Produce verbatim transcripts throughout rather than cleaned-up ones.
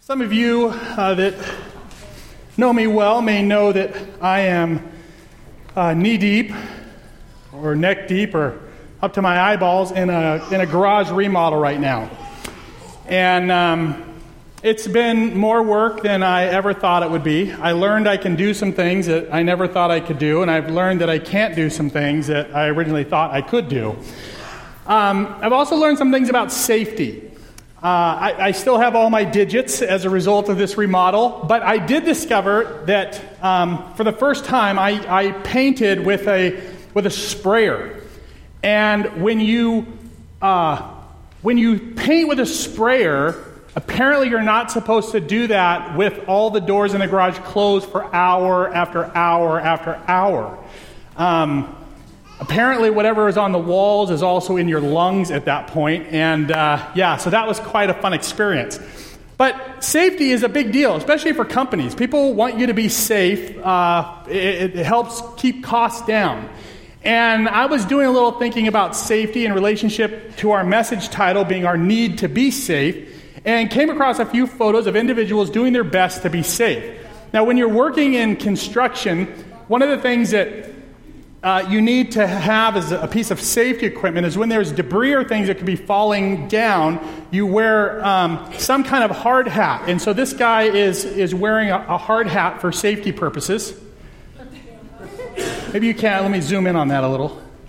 Some of you uh, that know me well may know that I am uh, knee-deep or neck-deep or up to my eyeballs in a in a garage remodel right now. And um, it's been more work than I ever thought it would be. I learned I can do some things that I never thought I could do, and I've learned that I can't do some things that I originally thought I could do. Um, I've also learned some things about safety. Uh, I, I still have all my digits as a result of this remodel, but I did discover that um, for the first time I, I painted with a with a sprayer. And when you uh, when you paint with a sprayer, apparently you're not supposed to do that with all the doors in the garage closed for hour after hour after hour. Um, Apparently, whatever is on the walls is also in your lungs at that point. And uh, yeah, so that was quite a fun experience. But safety is a big deal, especially for companies. People want you to be safe. Uh, it, it helps keep costs down. And I was doing a little thinking about safety in relationship to our message title being our need to be safe, and came across a few photos of individuals doing their best to be safe. Now, when you're working in construction, one of the things that Uh, you need to have as a piece of safety equipment is when there's debris or things that could be falling down, you wear um, some kind of hard hat. And so this guy is is wearing a, a hard hat for safety purposes. Maybe you can. Let me zoom in on that a little.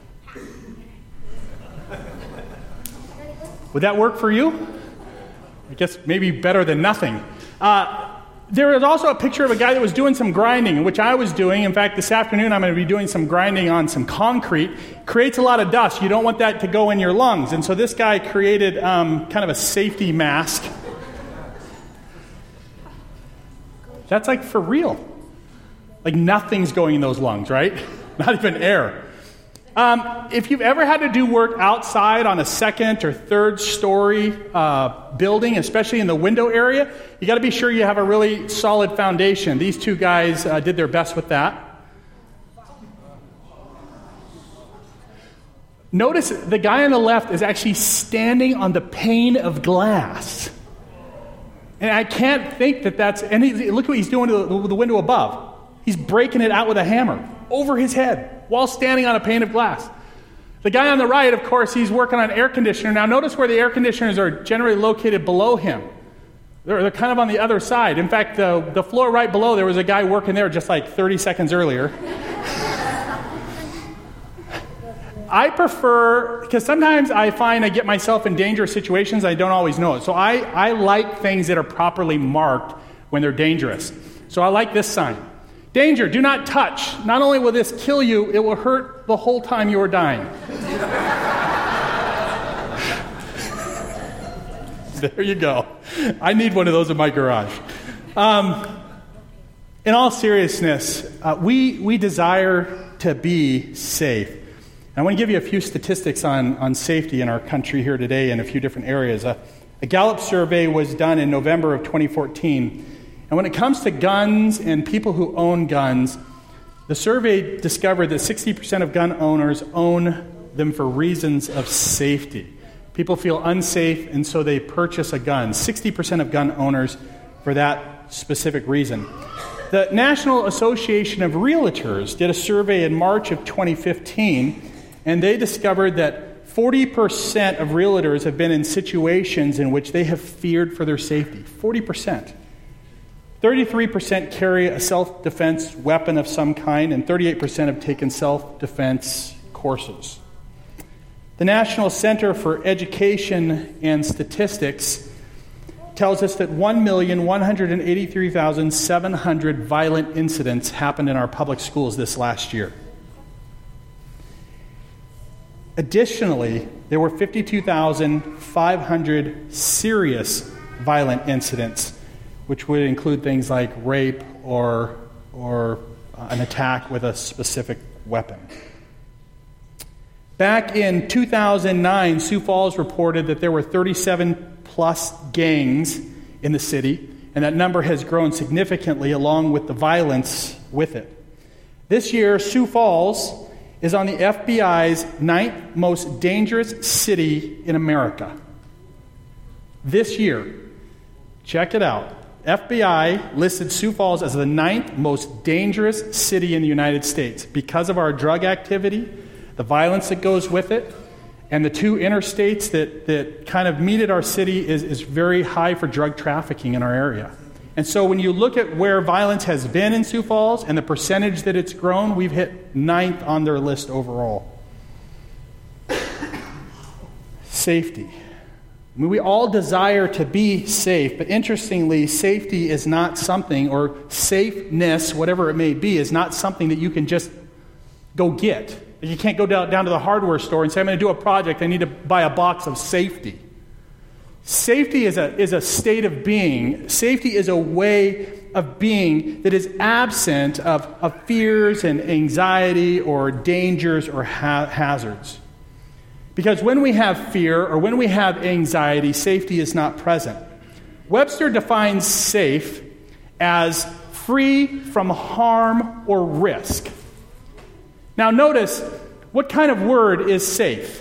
Would that work for you? I guess maybe better than nothing. Uh, There is also a picture of a guy that was doing some grinding, which I was doing. In fact, this afternoon I'm going to be doing some grinding on some concrete. Creates a lot of dust. You don't want that to go in your lungs. And so this guy created um, kind of a safety mask. That's like for real. Like nothing's going in those lungs, right? Not even air. Um, if you've ever had to do work outside on a second or third story uh, building, especially in the window area, you got to be sure you have a really solid foundation. These two guys uh, did their best with that. Notice the guy on the left is actually standing on the pane of glass. And I can't think that that's... And he, look what he's doing to the, the window above. He's breaking it out with a hammer over his head while standing on a pane of glass. The guy on the right, of course, he's working on an air conditioner. Now, notice where the air conditioners are generally located below him. They're, they're kind of on the other side. In fact, the, the floor right below, there was a guy working there just like thirty seconds earlier. I prefer, because sometimes I find I get myself in dangerous situations, I don't always know it. So I, I like things that are properly marked when they're dangerous. So I like this sign. Danger, do not touch. Not only will this kill you, it will hurt the whole time you are dying. There you go. I need one of those in my garage. Um, in all seriousness, uh, we, we desire to be safe. And I want to give you a few statistics on, on safety in our country here today in a few different areas. Uh, a Gallup survey was done in November of twenty fourteen. And when it comes to guns and people who own guns, the survey discovered that sixty percent of gun owners own them for reasons of safety. People feel unsafe, and so they purchase a gun. sixty percent of gun owners for that specific reason. The National Association of Realtors did a survey in March of twenty fifteen, and they discovered that forty percent of realtors have been in situations in which they have feared for their safety. forty percent. thirty-three percent carry a self-defense weapon of some kind, and thirty-eight percent have taken self-defense courses. The National Center for Education and Statistics tells us that one million one hundred eighty-three thousand seven hundred violent incidents happened in our public schools this last year. Additionally, there were fifty-two thousand five hundred serious violent incidents, which would include things like rape or or uh, an attack with a specific weapon. Back in two thousand nine, Sioux Falls reported that there were thirty-seven plus gangs in the city, and that number has grown significantly along with the violence with it. This year, Sioux Falls is on the F B I's ninth most dangerous city in America. This year, check it out, F B I listed Sioux Falls as the ninth most dangerous city in the United States because of our drug activity, the violence that goes with it, and the two interstates that, that kind of meet at our city is, is very high for drug trafficking in our area. And so when you look at where violence has been in Sioux Falls and the percentage that it's grown, we've hit ninth on their list overall. Safety. I mean, we all desire to be safe, but interestingly, safety is not something, or safeness, whatever it may be, is not something that you can just go get. You can't go down, down to the hardware store and say, I'm going to do a project, I need to buy a box of safety. Safety is a, is a state of being. Safety is a way of being that is absent of, of fears and anxiety or dangers or ha- hazards. Because when we have fear or when we have anxiety, safety is not present. Webster defines safe as free from harm or risk. Now notice, what kind of word is safe?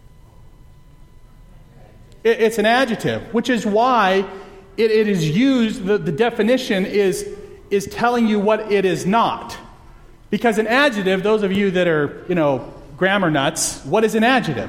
It's an adjective, which is why it, it is used, the, the definition is, is telling you what it is not. Because an adjective, those of you that are, you know, grammar nuts, what is an adjective?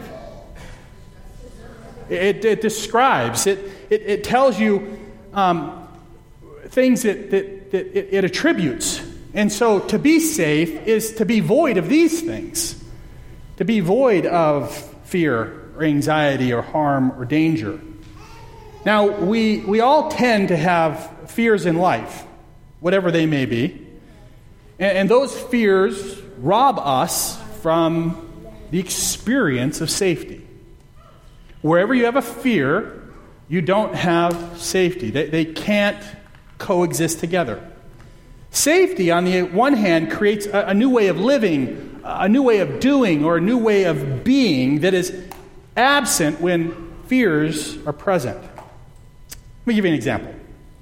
It, it describes, it, it, it tells you um, things that, that, that it, it attributes. And so to be safe is to be void of these things, to be void of fear or anxiety or harm or danger. Now, we, we all tend to have fears in life, whatever they may be. And, and those fears rob us from the experience of safety. Wherever you have a fear, you don't have safety. They, they can't coexist together. Safety, on the one hand, creates a, a new way of living, a new way of doing, or a new way of being that is absent when fears are present. Let me give you an example.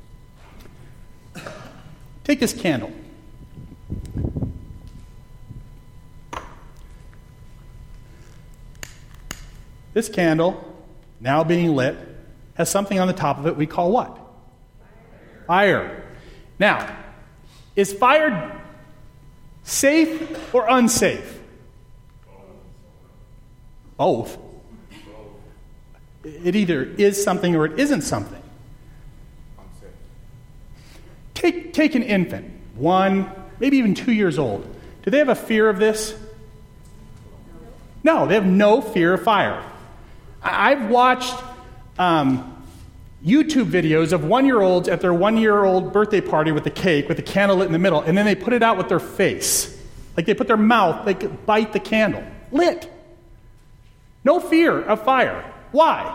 Take this candle. This candle, now being lit, has something on the top of it we call what? Fire. Now, is fire safe or unsafe? Both. It either is something or it isn't something. Take, take an infant, one, maybe even two years old. Do they have a fear of this? No, they have no fear of fire. I've watched um, YouTube videos of one-year-olds at their one-year-old birthday party with the cake, with the candle lit in the middle, and then they put it out with their face. Like they put their mouth, they bite the candle. Lit. No fear of fire. Why?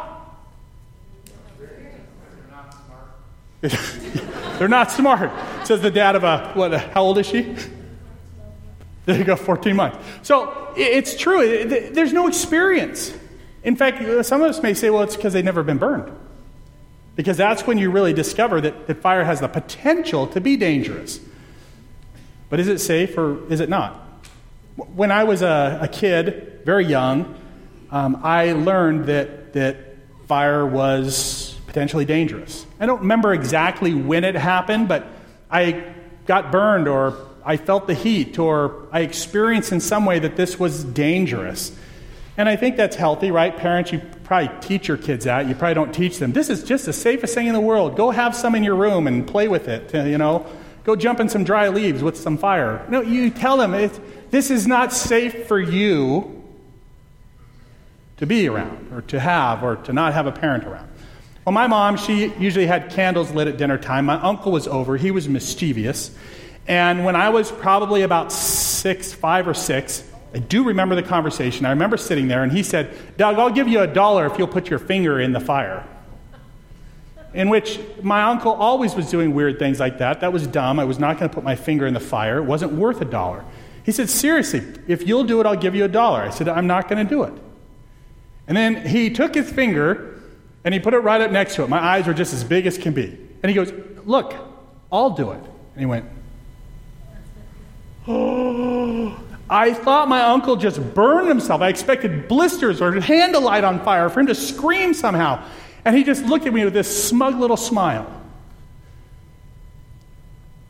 They're not smart. They're not smart, says the dad of a, what, a, how old is she? There you go, fourteen months. So it's true. There's no experience. In fact, some of us may say, well, it's because they've never been burned. Because that's when you really discover that, that fire has the potential to be dangerous. But is it safe or is it not? When I was a, a kid, very young, um, I learned that, that fire was potentially dangerous. I don't remember exactly when it happened, but I got burned or I felt the heat or I experienced in some way that this was dangerous. And I think that's healthy, right? Parents, you probably teach your kids that. You probably don't teach them. This is just the safest thing in the world. Go have some in your room and play with it, you know. Go jump in some dry leaves with some fire. No, you tell them, it, this is not safe for you to be around or to have or to not have a parent around. Well, my mom, she usually had candles lit at dinner time. My uncle was over. He was mischievous. And when I was probably about six, five or six, I do remember the conversation. I remember sitting there, and he said, Doug, I'll give you a dollar if you'll put your finger in the fire. In which my uncle always was doing weird things like that. That was dumb. I was not going to put my finger in the fire. It wasn't worth a dollar. He said, seriously, if you'll do it, I'll give you a dollar. I said, I'm not going to do it. And then he took his finger, and he put it right up next to it. My eyes were just as big as can be. And he goes, look, I'll do it. And he went, oh. I thought my uncle just burned himself. I expected blisters or hand to light on fire, for him to scream somehow. And he just looked at me with this smug little smile.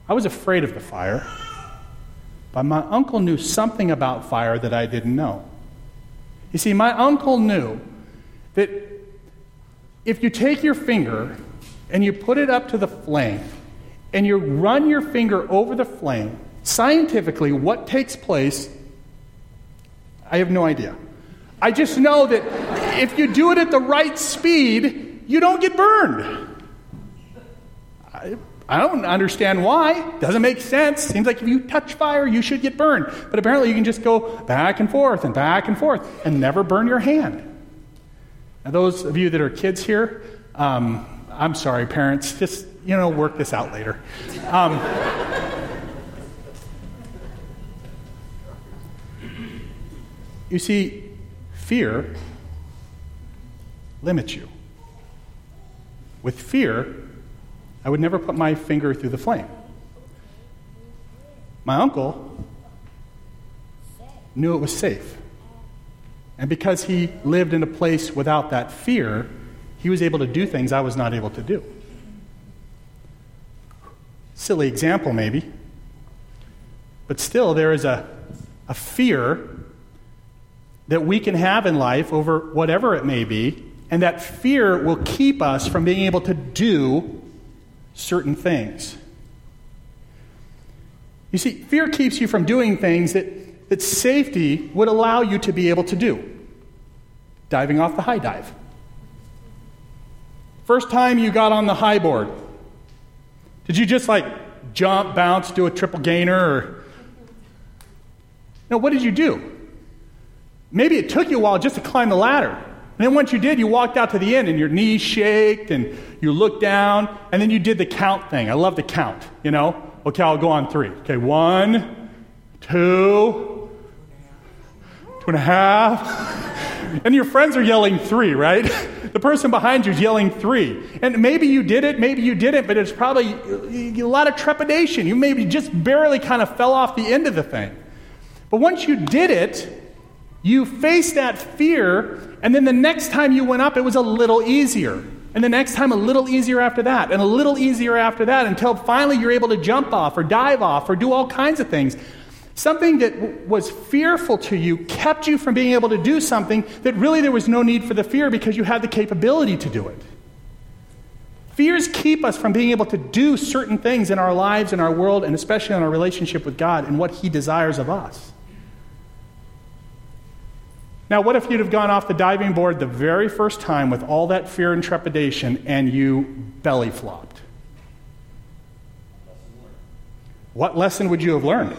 I was afraid of the fire, but my uncle knew something about fire that I didn't know. You see, my uncle knew that if you take your finger and you put it up to the flame and you run your finger over the flame, scientifically, what takes place, I have no idea. I just know that if you do it at the right speed, you don't get burned. I, I don't understand why. Doesn't make sense. Seems like if you touch fire, you should get burned. But apparently you can just go back and forth and back and forth and never burn your hand. Now, those of you that are kids here, um, I'm sorry, parents. Just, you know, work this out later. Um, you see, fear limits you. With fear, I would never put my finger through the flame. My uncle knew it was safe. And because he lived in a place without that fear, he was able to do things I was not able to do. Silly example, maybe. But still, there is a, a fear that we can have in life over whatever it may be, and that fear will keep us from being able to do certain things. You see, fear keeps you from doing things that, that safety would allow you to be able to do. Diving off the high dive. First time you got on the high board, did you just like jump, bounce, do a triple gainer, or... No, what did you do? Maybe it took you a while just to climb the ladder. And then once you did, you walked out to the end and your knees shaked and you looked down and then you did the count thing. I love the count, you know. Okay, I'll go on three. Okay, one, two, two and a half. And your friends are yelling three, right? The person behind you is yelling three. And maybe you did it, maybe you didn't, but it's probably a lot of trepidation. You maybe just barely kind of fell off the end of the thing. But once you did it, you faced that fear, and then the next time you went up, it was a little easier. And the next time, a little easier after that, and a little easier after that, until finally you're able to jump off or dive off or do all kinds of things. Something that w- was fearful to you kept you from being able to do something that really there was no need for the fear because you had the capability to do it. Fears keep us from being able to do certain things in our lives, in our world, and especially in our relationship with God and what He desires of us. Now, what if you'd have gone off the diving board the very first time with all that fear and trepidation and you belly flopped? What lesson would you have learned?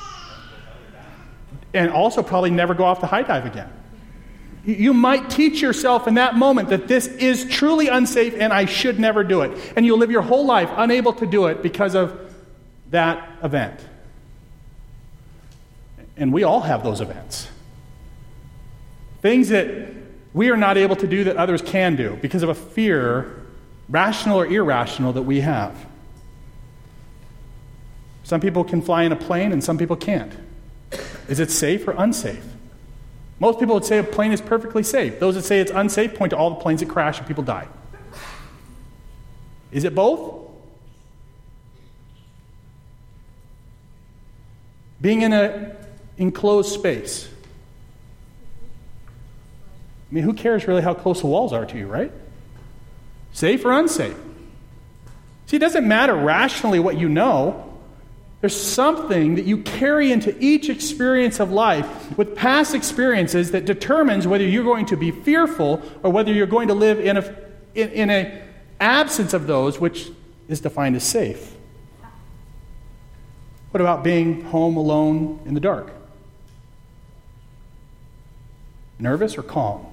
And also probably never go off the high dive again. You might teach yourself in that moment that this is truly unsafe and I should never do it. And you'll live your whole life unable to do it because of that event. And we all have those events. Things that we are not able to do that others can do because of a fear, rational or irrational, that we have. Some people can fly in a plane and some people can't. Is it safe or unsafe? Most people would say a plane is perfectly safe. Those that say it's unsafe point to all the planes that crash and people die. Is it both? Being in an enclosed space. I mean, who cares really how close the walls are to you, right? Safe or unsafe? See, it doesn't matter rationally what you know. There's something that you carry into each experience of life with past experiences that determines whether you're going to be fearful or whether you're going to live in a in, in a absence of those, which is defined as safe. What about being home alone in the dark? Nervous or calm?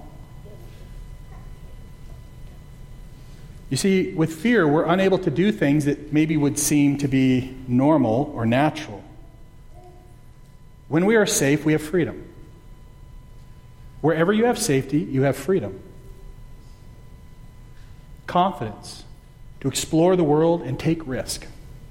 You see, with fear, we're unable to do things that maybe would seem to be normal or natural. When we are safe, we have freedom. Wherever you have safety, you have freedom. Confidence to explore the world and take risk.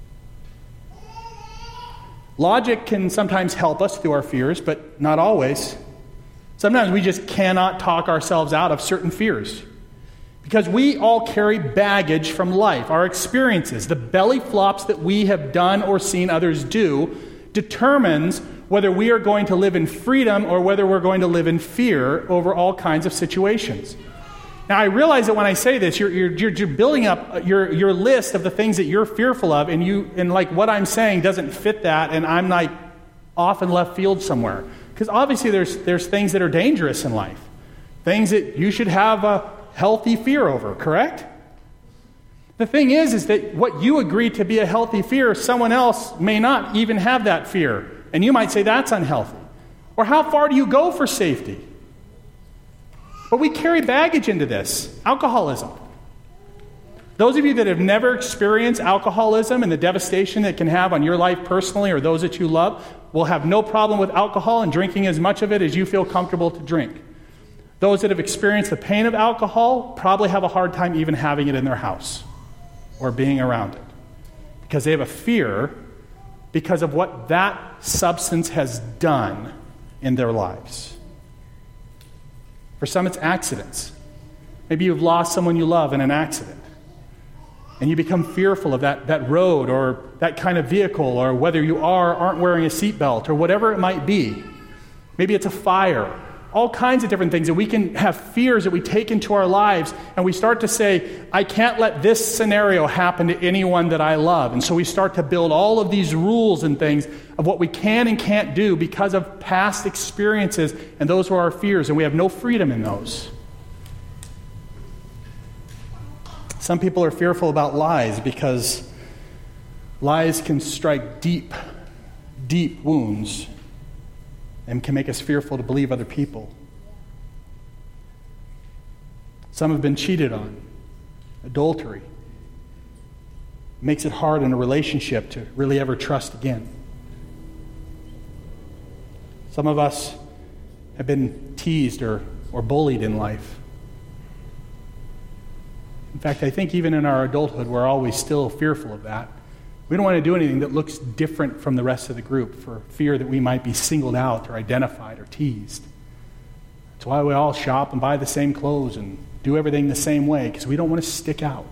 Logic can sometimes help us through our fears, but not always. Sometimes we just cannot talk ourselves out of certain fears. Because we all carry baggage from life, our experiences. The belly flops that we have done or seen others do determines whether we are going to live in freedom or whether we're going to live in fear over all kinds of situations. Now, I realize that when I say this, you're, you're, you're building up your, your list of the things that you're fearful of, and you and like what I'm saying doesn't fit that, and I'm like off in left field somewhere. Because obviously there's, there's things that are dangerous in life, things that you should have a healthy fear over, correct? The thing is, is that what you agree to be a healthy fear, someone else may not even have that fear. And you might say that's unhealthy. Or how far do you go for safety? But we carry baggage into this. Alcoholism. Those of you that have never experienced alcoholism and the devastation that it can have on your life personally or those that you love will have no problem with alcohol and drinking as much of it as you feel comfortable to drink. Those that have experienced the pain of alcohol probably have a hard time even having it in their house or being around it because they have a fear because of what that substance has done in their lives. For some, it's accidents. Maybe you've lost someone you love in an accident, and you become fearful of that, that road or that kind of vehicle, or whether you are or aren't wearing a seatbelt, or whatever it might be. Maybe it's a fire. All kinds of different things that we can have fears that we take into our lives, and we start to say, I can't let this scenario happen to anyone that I love. And so we start to build all of these rules and things of what we can and can't do because of past experiences, and those were our fears, and we have no freedom in those. Some people are fearful about lies because lies can strike deep, deep wounds and can make us fearful to believe other people. Some have been cheated on. Adultery makes it hard in a relationship to really ever trust again. Some of us have been teased or, or bullied in life. In fact, I think even in our adulthood, we're always still fearful of that. We don't want to do anything that looks different from the rest of the group for fear that we might be singled out or identified or teased. That's why we all shop and buy the same clothes and do everything the same way, because we don't want to stick out.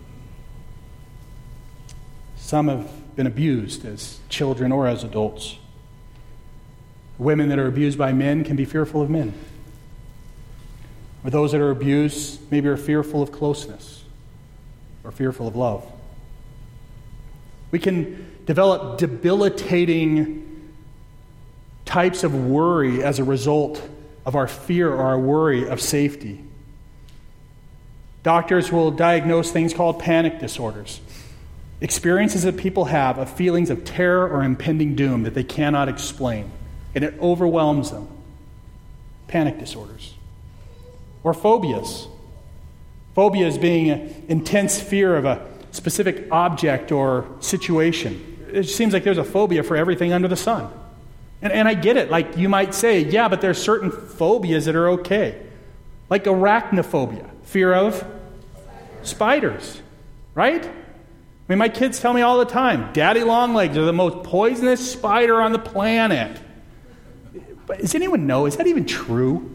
Some have been abused as children or as adults. Women that are abused by men can be fearful of men. Or those that are abused maybe are fearful of closeness or fearful of love. We can develop debilitating types of worry as a result of our fear or our worry of safety. Doctors will diagnose things called panic disorders, experiences that people have of feelings of terror or impending doom that they cannot explain, and it overwhelms them. Panic disorders. Or phobias. Phobias being an intense fear of a specific object or situation. It seems like there's a phobia for everything under the sun. And, and I get it. Like you might say, yeah, but there's certain phobias that are okay. Like arachnophobia, fear of spiders, right? I mean, my kids tell me all the time, Daddy Longlegs are the most poisonous spider on the planet. But does anyone know? Is that even true?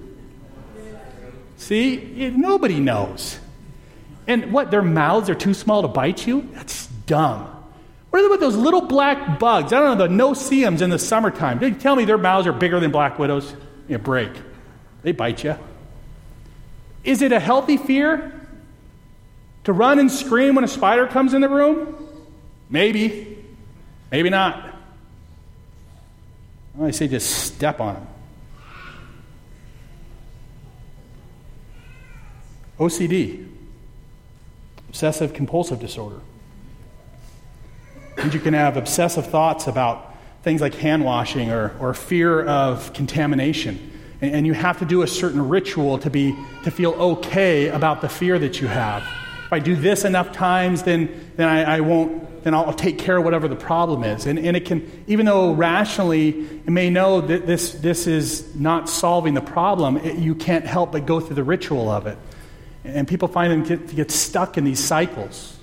See, nobody knows. And what, their mouths are too small to bite you? That's dumb. What about those little black bugs? I don't know, the no-see-ums in the summertime. They tell me their mouths are bigger than black widows. Yeah, break. They bite you. Is it a healthy fear to run and scream when a spider comes in the room? Maybe. Maybe not. Well, I say just step on them. O C D. Obsessive compulsive disorder. And you can have obsessive thoughts about things like hand washing or, or fear of contamination. And, and you have to do a certain ritual to be to feel okay about the fear that you have. If I do this enough times, then then I, I won't, then I'll take care of whatever the problem is. And, and it can, even though rationally it may know that this, this is not solving the problem, it, you can't help but go through the ritual of it. And people find them get, to get stuck in these cycles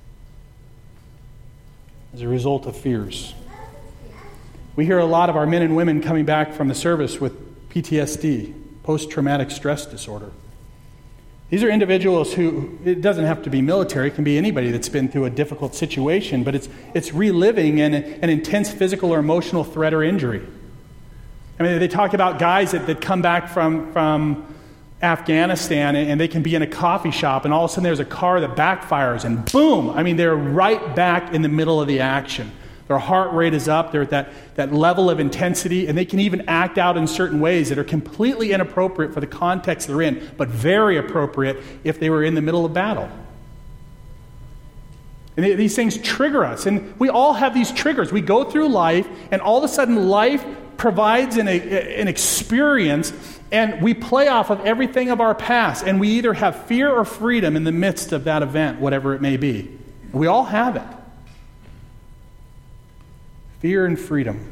as a result of fears. We hear a lot of our men and women coming back from the service with P T S D, post-traumatic stress disorder. These are individuals who, it doesn't have to be military, it can be anybody that's been through a difficult situation, but it's it's reliving an, an intense physical or emotional threat or injury. I mean, they talk about guys that, that come back from, from Afghanistan and, and they can be in a coffee shop and all of a sudden there's a car that backfires and boom, I mean, they're right back in the middle of the action. Their heart rate is up, they're at that, that level of intensity, and they can even act out in certain ways that are completely inappropriate for the context they're in, but very appropriate if they were in the middle of battle. And they, these things trigger us, and we all have these triggers. We go through life, and all of a sudden life provides an, an experience, and we play off of everything of our past, and we either have fear or freedom in the midst of that event, whatever it may be. We all have it. Fear and freedom.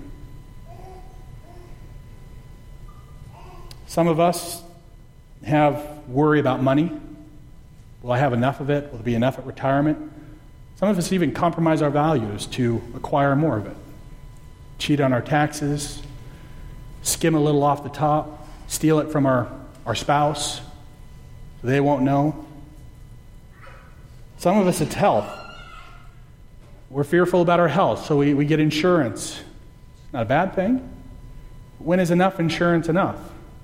Some of us have worry about money. Will I have enough of it? Will there be enough at retirement? Some of us even compromise our values to acquire more of it. Cheat on our taxes, skim a little off the top, steal it from our, our spouse so they won't know. Some of us, it's health. We're fearful about our health, so we, we get insurance. Not a bad thing. When is enough insurance enough?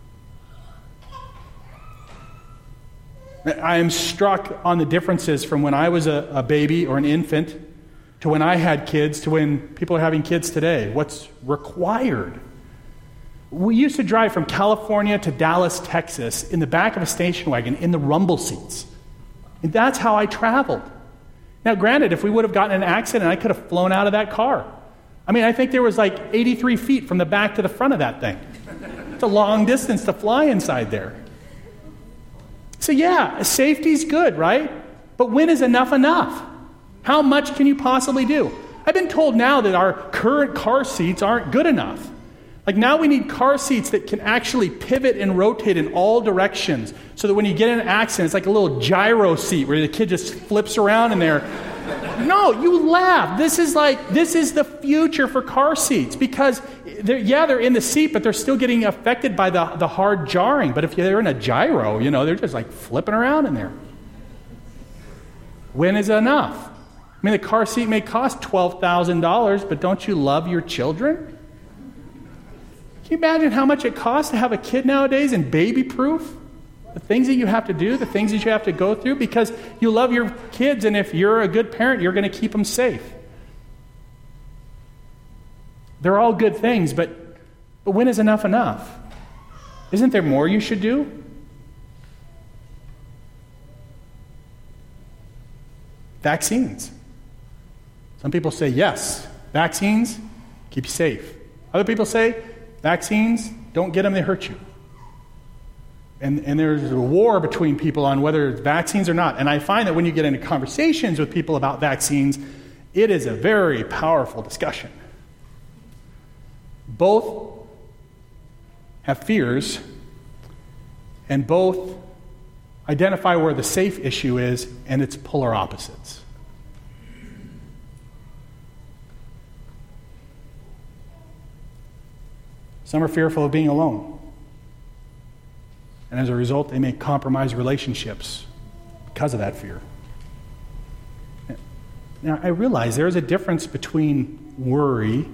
I am struck on the differences from when I was a, a baby or an infant to when I had kids to when people are having kids today. What's required? We used to drive from California to Dallas, Texas in the back of a station wagon in the rumble seats. And that's how I traveled. Now, granted, if we would have gotten in an accident, I could have flown out of that car. I mean, I think there was like eighty-three feet from the back to the front of that thing. It's a long distance to fly inside there. So yeah, safety's good, right? But when is enough enough? How much can you possibly do? I've been told now that our current car seats aren't good enough. Like now we need car seats that can actually pivot and rotate in all directions so that when you get in an accident, it's like a little gyro seat where the kid just flips around in there. No, you laugh. This is like, this is the future for car seats because, they're, yeah, they're in the seat, but they're still getting affected by the, the hard jarring. But if they're in a gyro, you know, they're just like flipping around in there. When is enough? I mean, the car seat may cost twelve thousand dollars, but don't you love your children? Can you imagine how much it costs to have a kid nowadays and baby-proof? The things that you have to do, the things that you have to go through because you love your kids, and if you're a good parent, you're going to keep them safe. They're all good things, but, but when is enough enough? Isn't there more you should do? Vaccines. Some people say, yes, vaccines keep you safe. Other people say, vaccines, don't get them, they hurt you. And, and there's a war between people on whether it's vaccines or not. And I find that when you get into conversations with people about vaccines, it is a very powerful discussion. Both have fears, and both identify where the safe issue is, and it's polar opposites. Some are fearful of being alone. And as a result, they may compromise relationships because of that fear. Now, I realize there is a difference between worry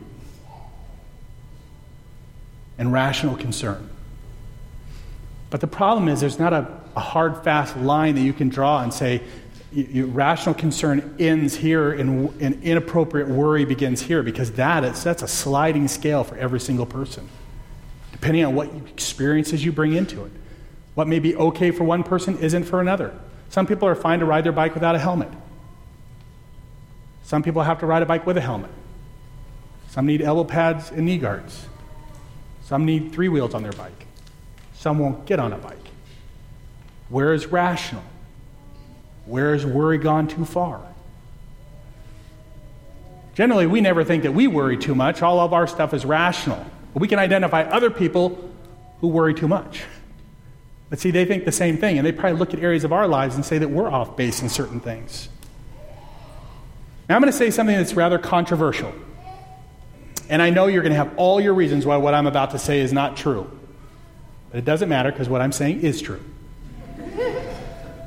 and rational concern. But the problem is there's not a, a hard, fast line that you can draw and say, you, you, rational concern ends here and, and inappropriate worry begins here, because that is, that's a sliding scale for every single person, depending on what experiences you bring into it. What may be okay for one person isn't for another. Some people are fine to ride their bike without a helmet. Some people have to ride a bike with a helmet. Some need elbow pads and knee guards. Some need three wheels on their bike. Some won't get on a bike. Where is rational? Where is worry gone too far? Generally, we never think that we worry too much. All of our stuff is rational. But we can identify other people who worry too much. But see, they think the same thing, and they probably look at areas of our lives and say that we're off base in certain things. Now I'm going to say something that's rather controversial. And I know you're going to have all your reasons why what I'm about to say is not true. But it doesn't matter, because what I'm saying is true.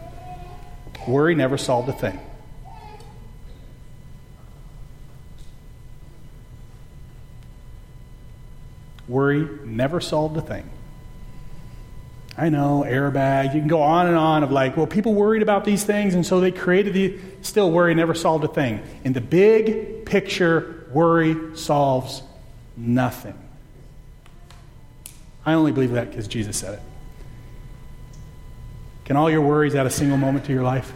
worry never solved a thing. Worry never solved a thing. I know, airbags, you can go on and on of like, well, people worried about these things, and so they created the, still worry never solved a thing. In the big picture, worry solves nothing. I only believe that because Jesus said it. Can all your worries add a single moment to your life?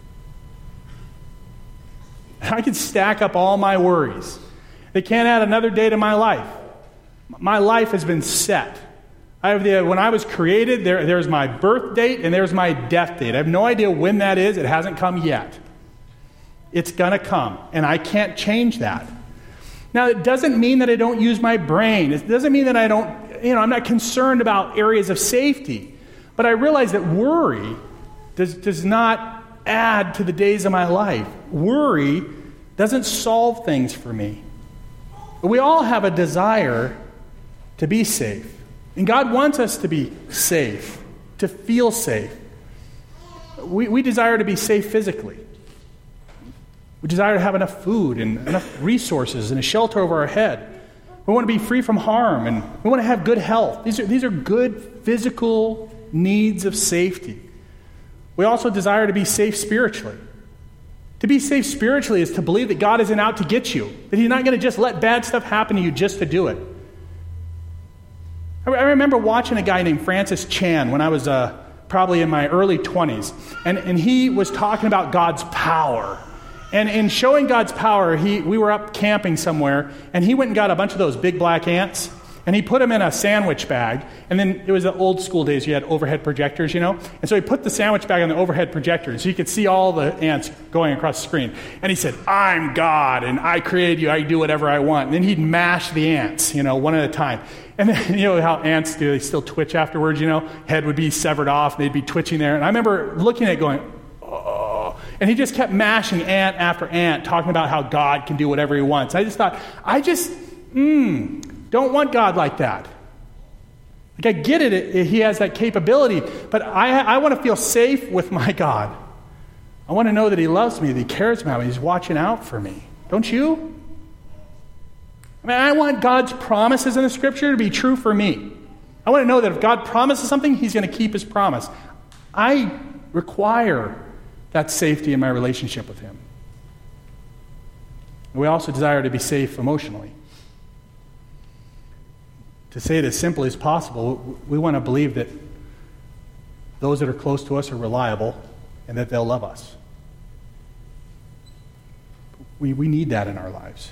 I could stack up all my worries. They can't add another day to my life. My life has been set. I have the, when I was created, there, there's my birth date and there's my death date. I have no idea when that is. It hasn't come yet. It's going to come, and I can't change that. Now, it doesn't mean that I don't use my brain. It doesn't mean that I don't, you know, I'm not concerned about areas of safety. But I realize that worry does, does not add to the days of my life. Worry doesn't solve things for me. We all have a desire to be safe. And God wants us to be safe, to feel safe. We, we desire to be safe physically. We desire to have enough food and enough resources and a shelter over our head. We want to be free from harm, and we want to have good health. These are, these are good physical needs of safety. We also desire to be safe spiritually. To be safe spiritually is to believe that God isn't out to get you, that He's not going to just let bad stuff happen to you just to do it. I remember watching a guy named Francis Chan when I was uh, probably in my early twenties, and, and he was talking about God's power. And in showing God's power, he we were up camping somewhere, and he went and got a bunch of those big black ants, and he put them in a sandwich bag, and then it was the old school days, you had overhead projectors, you know? And so he put the sandwich bag on the overhead projector, so you could see all the ants going across the screen. And he said, I'm God, and I created you, I do whatever I want. And then he'd mash the ants, you know, one at a time. And then, you know how ants do, they still twitch afterwards, you know? Head would be severed off, and they'd be twitching there. And I remember looking at it going, oh. And he just kept mashing ant after ant, talking about how God can do whatever He wants. I just thought, I just, mmm, don't want God like that. Like I get it, it, it He has that capability, but I, I want to feel safe with my God. I want to know that He loves me, that He cares about me, He's watching out for me. Don't you? I mean, I want God's promises in the Scripture to be true for me. I want to know that if God promises something, He's going to keep His promise. I require that safety in my relationship with Him. We also desire to be safe emotionally. To say it as simply as possible, we want to believe that those that are close to us are reliable and that they'll love us. We, we need that in our lives.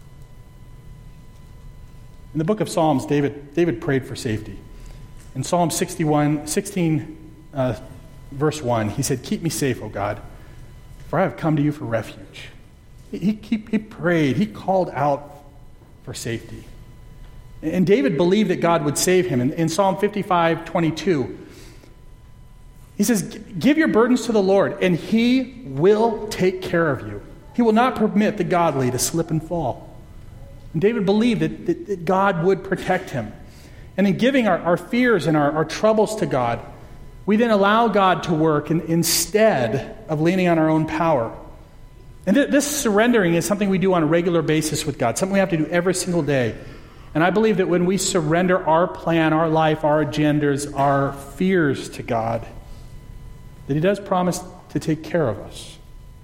In the book of Psalms, David, David prayed for safety. In Psalm sixty-one, sixteen, uh, verse one, he said, keep me safe, O God, for I have come to you for refuge. He, he, he prayed, he called out for safety. And David believed that God would save him. In, in Psalm fifty-five, twenty-two, he says, give your burdens to the Lord, and He will take care of you. He will not permit the godly to slip and fall. And David believed that, that, that God would protect him. And in giving our, our fears and our, our troubles to God, we then allow God to work in, instead of leaning on our own power. And th- this surrendering is something we do on a regular basis with God, something we have to do every single day. And I believe that when we surrender our plan, our life, our agendas, our fears to God, that He does promise to take care of us.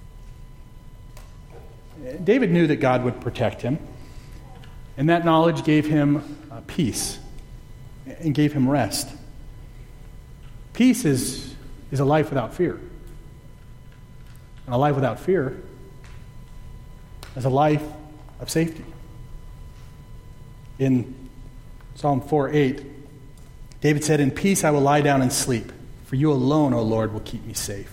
David knew that God would protect him, and that knowledge gave him uh, peace and gave him rest. Peace is, is a life without fear. And a life without fear is a life of safety. In Psalm four eight, David said, in peace I will lie down and sleep, for you alone, O Lord, will keep me safe.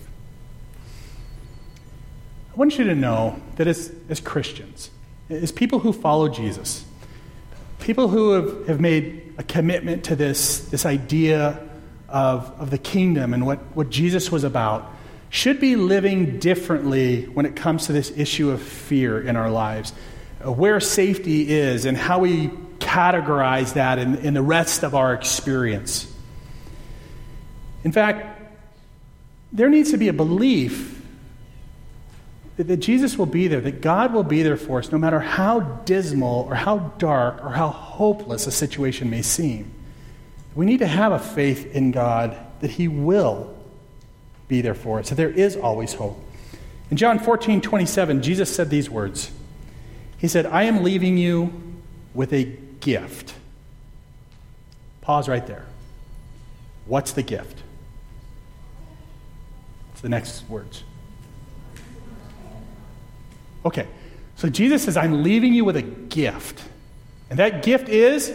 I want you to know that as, as Christians, as people who follow Jesus, people who have, have made a commitment to this, this idea of, of the kingdom and what, what Jesus was about, should be living differently when it comes to this issue of fear in our lives, uh, where safety is and how we categorize that in, in the rest of our experience. In fact, there needs to be a belief that, that Jesus will be there, that God will be there for us no matter how dismal or how dark or how hopeless a situation may seem. We need to have a faith in God that he will be there for us, that there is always hope. In John fourteen twenty-seven, Jesus said these words. He said, I am leaving you with a gift. Pause right there. What's the gift? It's the next words. Okay, so Jesus says, I'm leaving you with a gift. And that gift is?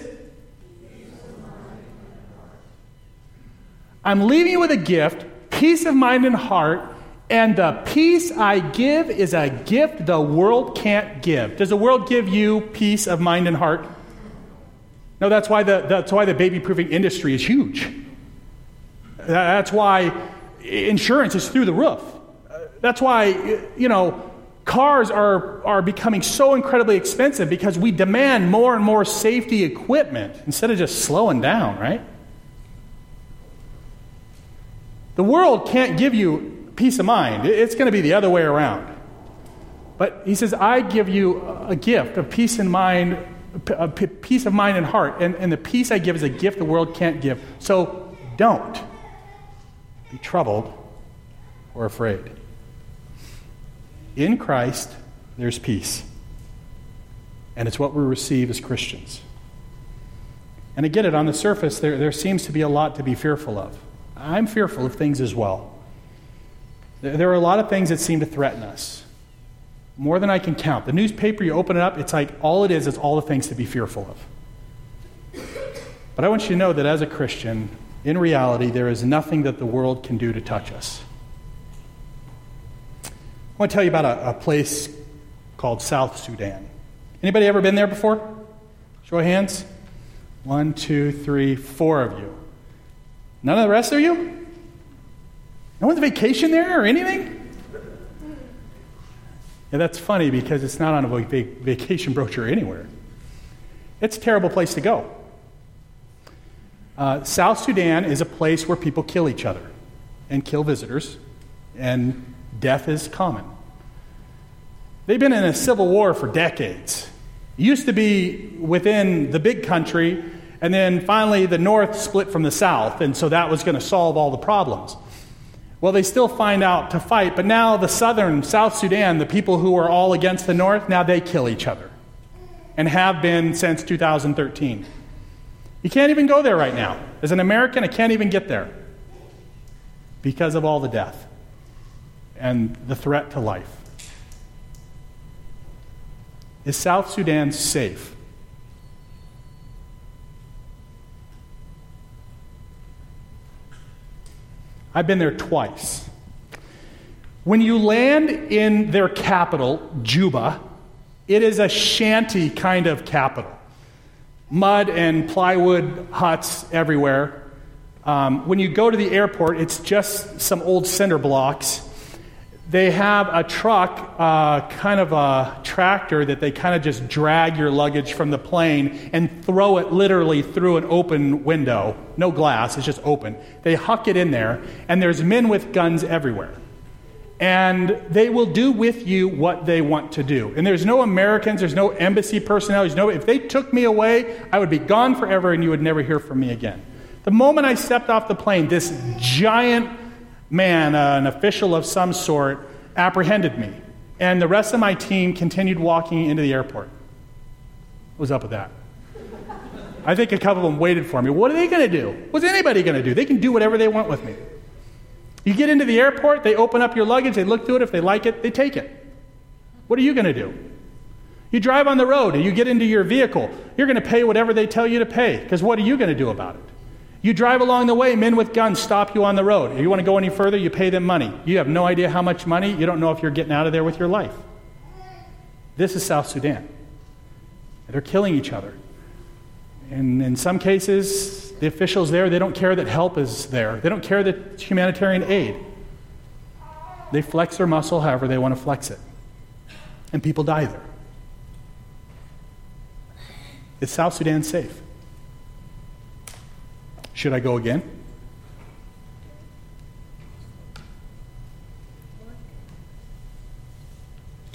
I'm leaving you with a gift, peace of mind and heart, and the peace I give is a gift the world can't give. Does the world give you peace of mind and heart? No, that's why the, that's why the baby-proofing industry is huge. That's why insurance is through the roof. That's why, you know, cars are, are becoming so incredibly expensive because we demand more and more safety equipment instead of just slowing down, right? The world can't give you peace of mind. It's going to be the other way around. But he says, I give you a gift of peace and mind, a peace of mind and heart. And, and the peace I give is a gift the world can't give. So don't be troubled or afraid. In Christ, there's peace. And it's what we receive as Christians. And I get it, on the surface, there, there seems to be a lot to be fearful of. I'm fearful of things as well. There are a lot of things that seem to threaten us. More than I can count. The newspaper, you open it up, it's like all it is is all the things to be fearful of. But I want you to know that as a Christian, in reality, there is nothing that the world can do to touch us. I want to tell you about a, a place called South Sudan. Anybody ever been there before? Show of hands. One, two, three, four of you. None of the rest of you? No one's vacation there or anything? Yeah, that's funny because it's not on a vac- vacation brochure anywhere. It's a terrible place to go. Uh, South Sudan is a place where people kill each other and kill visitors, and death is common. They've been in a civil war for decades. It used to be within the big country, and then finally the North split from the South, and so that was going to solve all the problems. Well, they still find out to fight, but now the southern, South Sudan, the people who are all against the North, now they kill each other, and have been since two thousand thirteen. You can't even go there right now. As an American, I can't even get there because of all the death and the threat to life. Is South Sudan safe? I've been there twice. When you land in their capital, Juba, it is a shanty kind of capital. Mud and plywood huts everywhere. Um, when you go to the airport, it's just some old cinder blocks. They have a truck, uh, kind of a tractor that they kind of just drag your luggage from the plane and throw it literally through an open window. No glass, it's just open. They huck it in there, and there's men with guns everywhere. And they will do with you what they want to do. And there's no Americans, there's no embassy personnel, there's no, if they took me away, I would be gone forever and you would never hear from me again. The moment I stepped off the plane, this giant man, uh, an official of some sort, apprehended me. And the rest of my team continued walking into the airport. What was up with that? I think a couple of them waited for me. What are they going to do? What's anybody going to do? They can do whatever they want with me. You get into the airport, they open up your luggage, they look through it. If they like it, they take it. What are you going to do? You drive on the road and you get into your vehicle. You're going to pay whatever they tell you to pay, because what are you going to do about it? You drive along the way, men with guns stop you on the road. If you want to go any further, you pay them money. You have no idea how much money. You don't know if you're getting out of there with your life. This is South Sudan. They're killing each other. And in some cases, the officials there, they don't care that help is there. They don't care that it's humanitarian aid. They flex their muscle however they want to flex it. And people die there. Is South Sudan safe? Should I go again?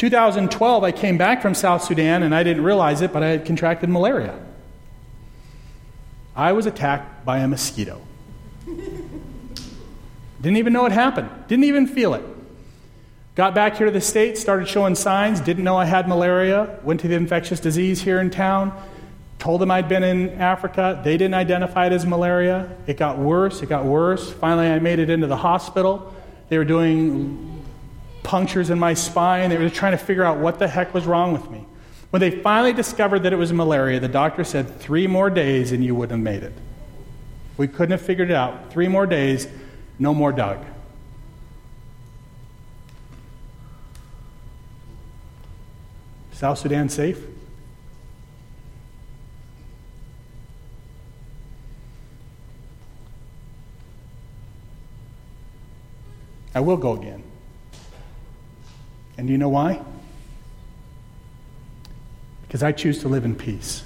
two thousand twelve, I came back from South Sudan, and I didn't realize it, but I had contracted malaria. I was attacked by a mosquito. Didn't even know it happened. Didn't even feel it. Got back here to the States, started showing signs, didn't know I had malaria, went to the infectious disease here in town, told them I'd been in Africa. They didn't identify it as malaria. It got worse, it got worse. Finally, I made it into the hospital. They were doing punctures in my spine. They were trying to figure out what the heck was wrong with me. When they finally discovered that it was malaria, the doctor said, three more days and you wouldn't have made it. We couldn't have figured it out. Three more days, no more Doug. South Sudan safe? I will go again. And do you know why? Because I choose to live in peace.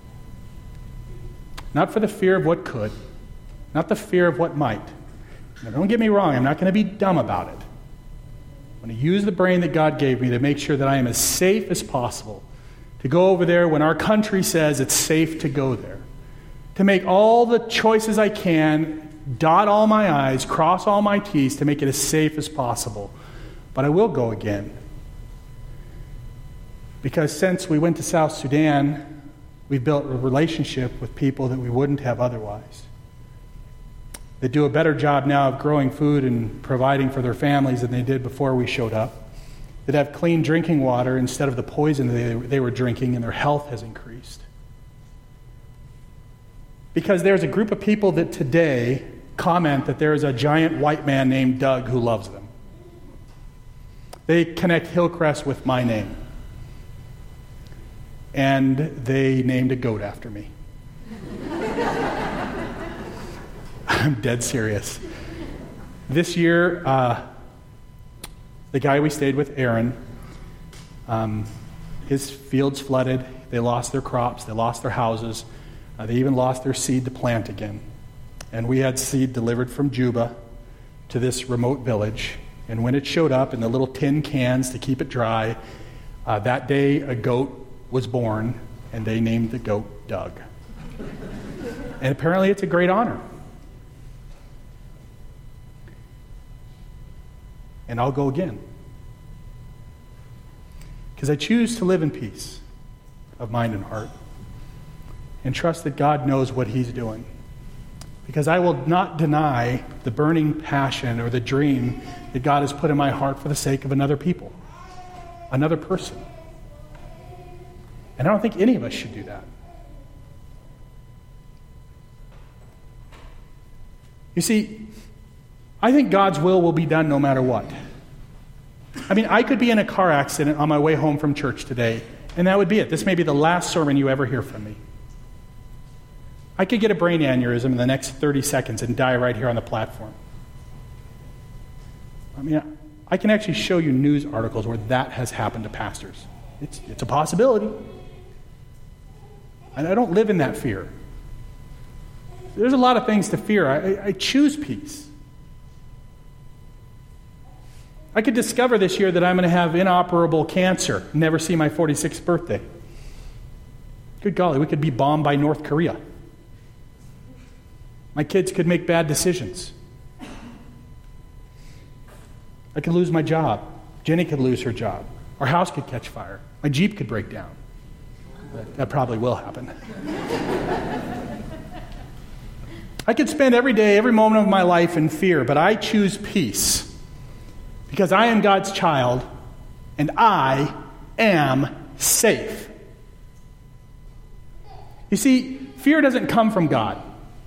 Not for the fear of what could, not the fear of what might. Now, don't get me wrong, I'm not going to be dumb about it. I'm going to use the brain that God gave me to make sure that I am as safe as possible to go over there when our country says it's safe to go there. To make all the choices I can, dot all my I's, cross all my T's to make it as safe as possible. But I will go again. Because since we went to South Sudan, we've built a relationship with people that we wouldn't have otherwise. They do a better job now of growing food and providing for their families than they did before we showed up. That have clean drinking water instead of the poison they, they were drinking, and their health has increased. Because there's a group of people that today comment that there is a giant white man named Doug who loves them. They connect Hillcrest with my name. And they named a goat after me. I'm dead serious. This year, uh, the guy we stayed with, Aaron, um, his fields flooded. They lost their crops. They lost their houses. Uh, they even lost their seed to plant again. And we had seed delivered from Juba to this remote village. And when it showed up in the little tin cans to keep it dry, uh, that day a goat was born, and they named the goat Doug. And apparently it's a great honor. And I'll go again. Because I choose to live in peace of mind and heart and trust that God knows what He's doing. Because I will not deny the burning passion or the dream that God has put in my heart for the sake of another people, another person. And I don't think any of us should do that. You see, I think God's will will be done no matter what. I mean, I could be in a car accident on my way home from church today, and that would be it. This may be the last sermon you ever hear from me. I could get a brain aneurysm in the next thirty seconds and die right here on the platform. I mean, I can actually show you news articles where that has happened to pastors. It's, it's a possibility. And I don't live in that fear. There's a lot of things to fear. I, I choose peace. I could discover this year that I'm going to have inoperable cancer, never see my forty-sixth birthday. Good golly, we could be bombed by North Korea. My kids could make bad decisions. I could lose my job. Jenny could lose her job. Our house could catch fire. My Jeep could break down. That, that probably will happen. I could spend every day, every moment of my life in fear, but I choose peace because I am God's child and I am safe. You see, fear doesn't come from God.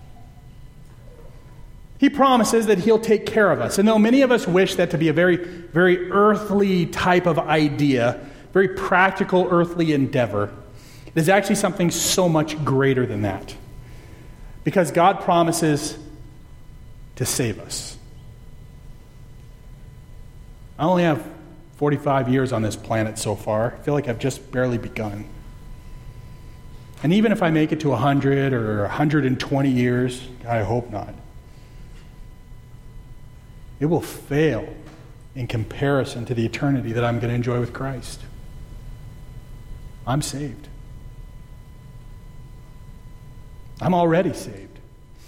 He promises that He'll take care of us. And though many of us wish that to be a very, very earthly type of idea, very practical earthly endeavor, it is actually something so much greater than that. Because God promises to save us. I only have forty-five years on this planet so far. I feel like I've just barely begun. And even if I make it to one hundred or one hundred twenty years, I hope not, it will fail in comparison to the eternity that I'm going to enjoy with Christ. I'm saved. I'm already saved.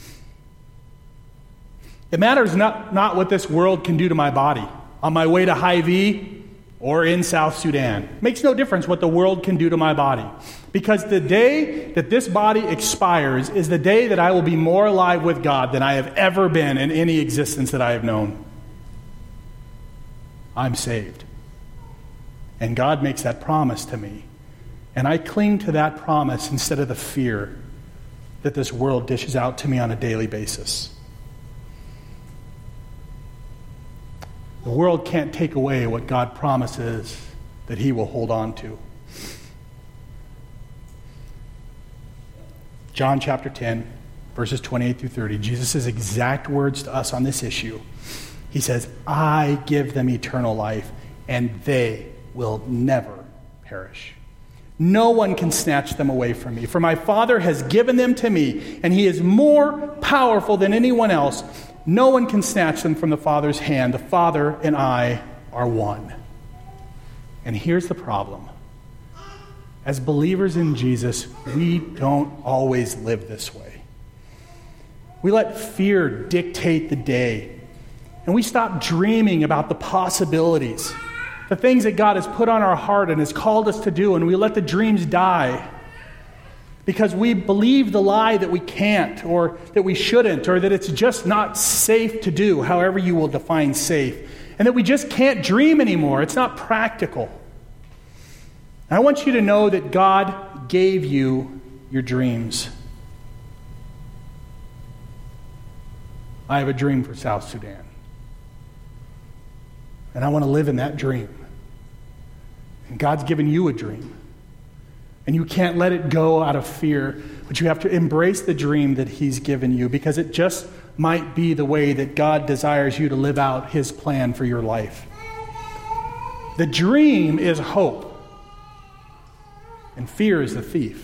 It matters not, not what this world can do to my body on my way to Hy-Vee or in South Sudan. It makes no difference what the world can do to my body. Because the day that this body expires is the day that I will be more alive with God than I have ever been in any existence that I have known. I'm saved. And God makes that promise to me. And I cling to that promise instead of the fear that this world dishes out to me on a daily basis. The world can't take away what God promises that he will hold on to. John chapter ten, verses twenty-eight through thirty, Jesus' exact words to us on this issue. He says, I give them eternal life, and they will never perish. No one can snatch them away from me, for my Father has given them to me, and he is more powerful than anyone else. No one can snatch them from the Father's hand. The Father and I are one. And here's the problem. As believers in Jesus, we don't always live this way. We let fear dictate the day. And we stop dreaming about the possibilities, the things that God has put on our heart and has called us to do, and we let the dreams die because we believe the lie that we can't, or that we shouldn't, or that it's just not safe to do, however you will define safe, and that we just can't dream anymore. It's not practical. And I want you to know that God gave you your dreams. I have a dream for South Sudan. And I want to live in that dream. And God's given you a dream. And you can't let it go out of fear, but you have to embrace the dream that he's given you, because it just might be the way that God desires you to live out his plan for your life. The dream is hope, and fear is the thief.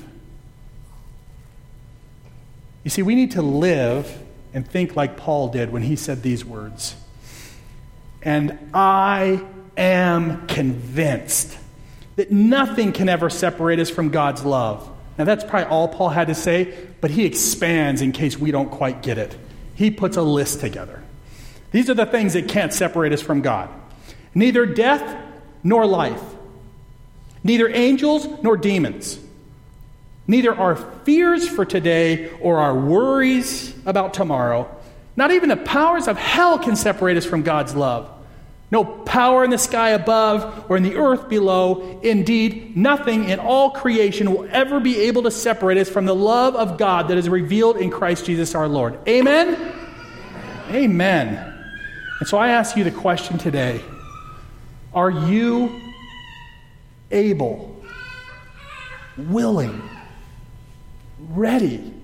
You see, we need to live and think like Paul did when he said these words. And I am convinced that nothing can ever separate us from God's love. Now that's probably all Paul had to say, but he expands in case we don't quite get it. He puts a list together. These are the things that can't separate us from God. Neither death nor life. Neither angels nor demons. Neither our fears for today or our worries about tomorrow. Not even the powers of hell can separate us from God's love. No power in the sky above or in the earth below. Indeed, nothing in all creation will ever be able to separate us from the love of God that is revealed in Christ Jesus our Lord. Amen? Amen. Amen. And so I ask you the question today. Are you able, willing, ready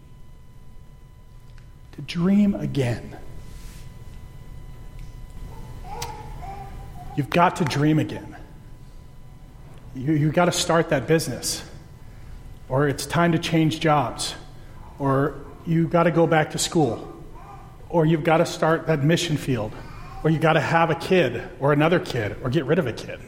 to dream again? You've got to dream again. You, you've got to start that business. Or it's time to change jobs. Or you've got to go back to school. Or you've got to start that mission field. Or you've got to have a kid or another kid or get rid of a kid.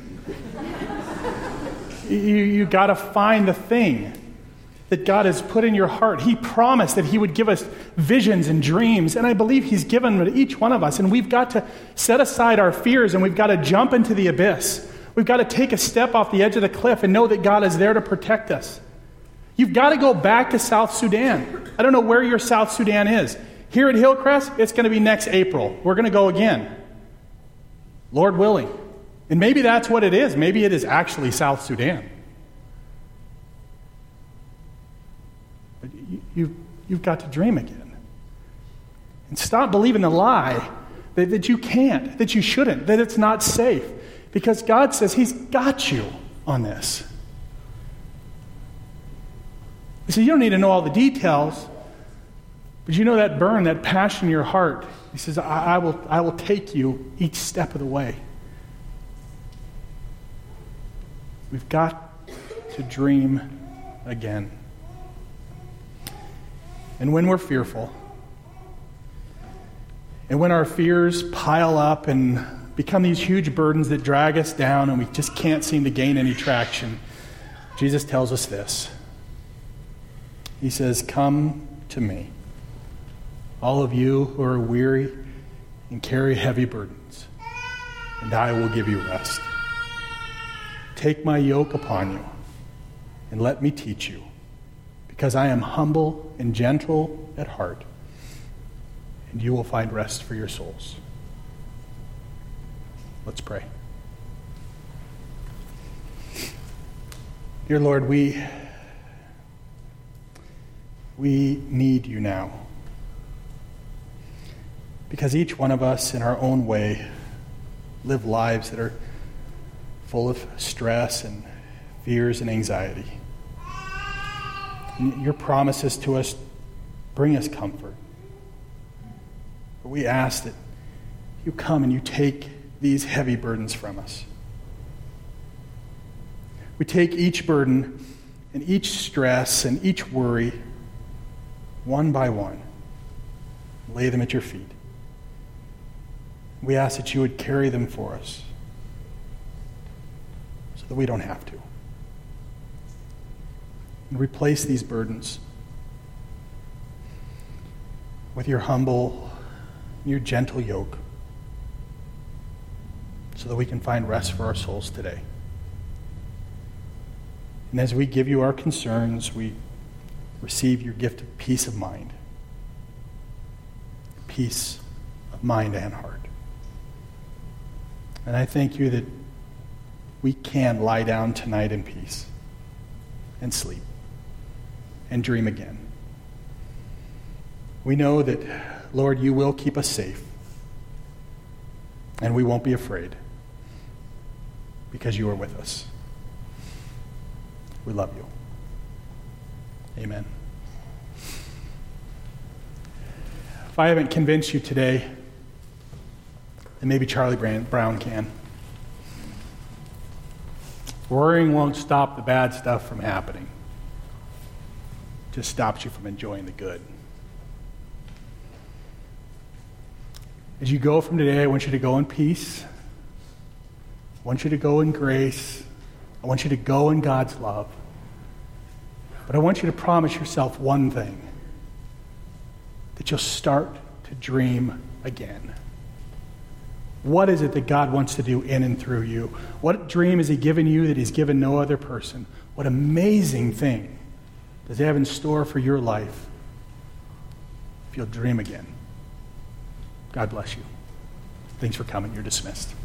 you, you've got to find the thing that God has put in your heart. He promised that he would give us visions and dreams, and I believe he's given them to each one of us, and we've got to set aside our fears, and we've got to jump into the abyss. We've got to take a step off the edge of the cliff and know that God is there to protect us. You've got to go back to South Sudan. I don't know where your South Sudan is. Here at Hillcrest, it's going to be next April. We're going to go again, Lord willing. And maybe that's what it is. Maybe it is actually South Sudan. You, you, you've got to dream again. And stop believing the lie that, that you can't, that you shouldn't, that it's not safe. Because God says he's got you on this. He says you don't need to know all the details, but you know that burn, that passion in your heart. He says, I, I will, I will take you each step of the way. We've got to dream again. And when we're fearful, and when our fears pile up and become these huge burdens that drag us down and we just can't seem to gain any traction, Jesus tells us this. He says, "Come to me, all of you who are weary and carry heavy burdens, and I will give you rest. Take my yoke upon you and let me teach you, because I am humble and gentle at heart, and you will find rest for your souls." Let's pray. Dear Lord, we, we need you now, because each one of us in our own way live lives that are full of stress and fears and anxiety. And your promises to us bring us comfort. But we ask that you come and you take these heavy burdens from us. We take each burden and each stress and each worry one by one, lay them at your feet. We ask that you would carry them for us so that we don't have to. And replace these burdens with your humble, your gentle yoke so that we can find rest for our souls today. And as we give you our concerns, we receive your gift of peace of mind. Peace of mind and heart. And I thank you that we can lie down tonight in peace and sleep and dream again. We know that, Lord, you will keep us safe, and we won't be afraid because you are with us. We love you. Amen. If I haven't convinced you today, then maybe Charlie Brown can. Worrying won't stop the bad stuff from happening. It just stops you from enjoying the good. As you go from today, I want you to go in peace. I want you to go in grace. I want you to go in God's love. But I want you to promise yourself one thing, that you'll start to dream again. What is it that God wants to do in and through you? What dream has he given you that he's given no other person? What amazing thing does he have in store for your life if you'll dream again? God bless you. Thanks for coming. You're dismissed.